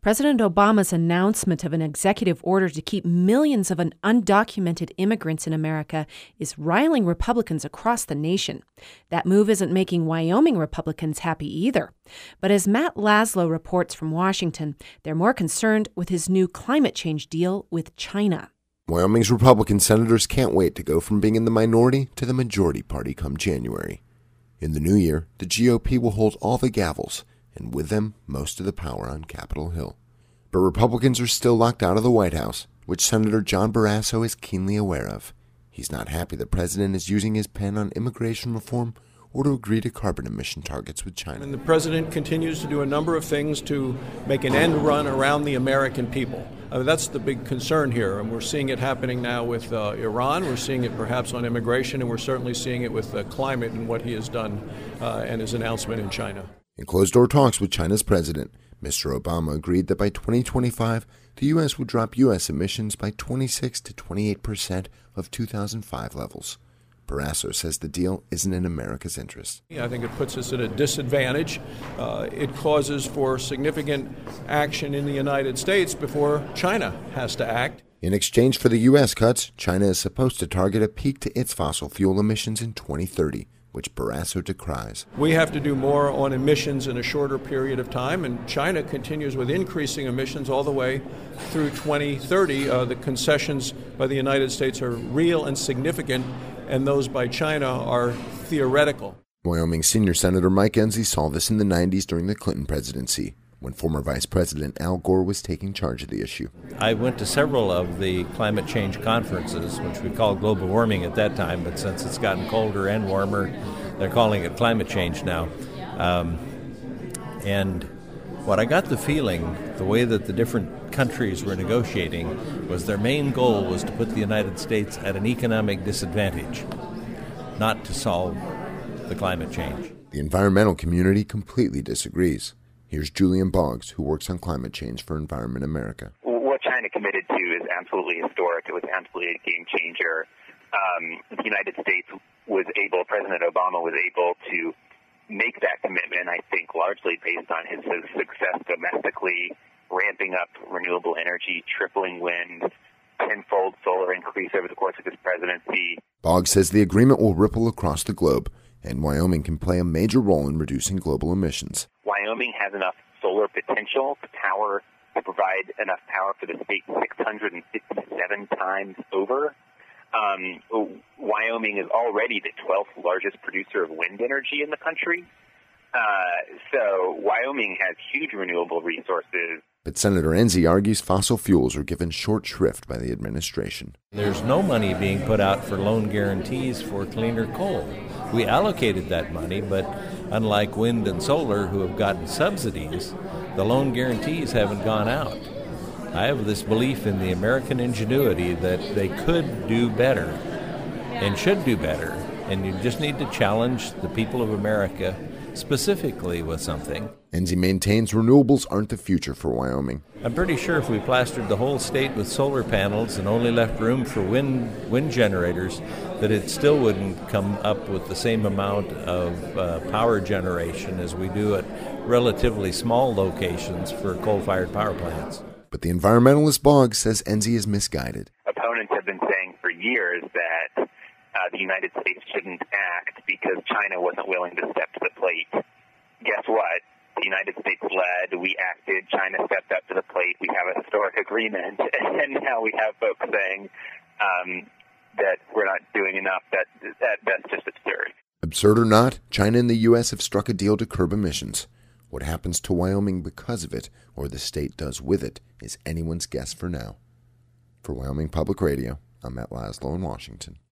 President Obama's announcement of an executive order to keep millions of undocumented immigrants in America is riling Republicans across the nation. That move isn't making Wyoming Republicans happy either. But as Matt Laslo reports from Washington, they're more concerned with his new climate change deal with China. Wyoming's Republican senators can't wait to go from being in the minority to the majority party come January. In the new year, the GOP will hold all the gavels, and with them, most of the power on Capitol Hill. But Republicans are still locked out of the White House, which Senator John Barrasso is keenly aware of. He's not happy the president is using his pen on immigration reform or to agree to carbon emission targets with China. And the president continues to do a number of things to make an end run around the American people. That's the big concern here, and we're seeing it happening now with Iran. We're seeing it perhaps on immigration, and we're certainly seeing it with climate and what he has done and his announcement in China. In closed-door talks with China's president, Mr. Obama agreed that by 2025, the U.S. would drop U.S. emissions by 26 to 28% of 2005 levels. Barrasso says the deal isn't in America's interest. I think it puts us at a disadvantage. It causes for significant action in the United States before China has to act. In exchange for the U.S. cuts, China is supposed to target a peak to its fossil fuel emissions in 2030. Which Barrasso decries. We have to do more on emissions in a shorter period of time, and China continues with increasing emissions all the way through 2030. The concessions by the United States are real and significant, and those by China are theoretical. Wyoming senior Senator Mike Enzi saw this in the 90s during the Clinton presidency, when former Vice President Al Gore was taking charge of the issue. I went to several of the climate change conferences, which we called global warming at that time, but since it's gotten colder and warmer, they're calling it climate change now. And what I got the feeling, the way that the different countries were negotiating, was their main goal was to put the United States at an economic disadvantage, not to solve the climate change. The environmental community completely disagrees. Here's Julian Boggs, who works on climate change for Environment America. What China committed to is absolutely historic. It was absolutely a game changer. The United States President Obama was able to make that commitment, I think, largely based on his success domestically, ramping up renewable energy, tripling wind, tenfold solar increase over the course of his presidency. Boggs says the agreement will ripple across the globe, and Wyoming can play a major role in reducing global emissions. Wyoming has enough solar potential to provide enough power for the state 657 times over. Wyoming is already the 12th largest producer of wind energy in the country. So Wyoming has huge renewable resources. But Senator Enzi argues fossil fuels are given short shrift by the administration. There's no money being put out for loan guarantees for cleaner coal. We allocated that money, but unlike wind and solar, who have gotten subsidies, the loan guarantees haven't gone out. I have this belief in the American ingenuity that they could do better and should do better, and you just need to challenge the people of America specifically with something. Enzi maintains renewables aren't the future for Wyoming. I'm pretty sure if we plastered the whole state with solar panels and only left room for wind generators, that it still wouldn't come up with the same amount of power generation as we do at relatively small locations for coal-fired power plants. But the environmentalist Boggs says Enzi is misguided. Opponents have been saying for years that the United States shouldn't act because China wasn't willing to step to the plate. Guess what? The United States led, we acted, China stepped up to the plate, we have a historic agreement, and now we have folks saying that we're not doing enough. That's just absurd. Absurd or not, China and the U.S. have struck a deal to curb emissions. What happens to Wyoming because of it, or the state does with it, is anyone's guess for now. For Wyoming Public Radio, I'm Matt Laslo in Washington.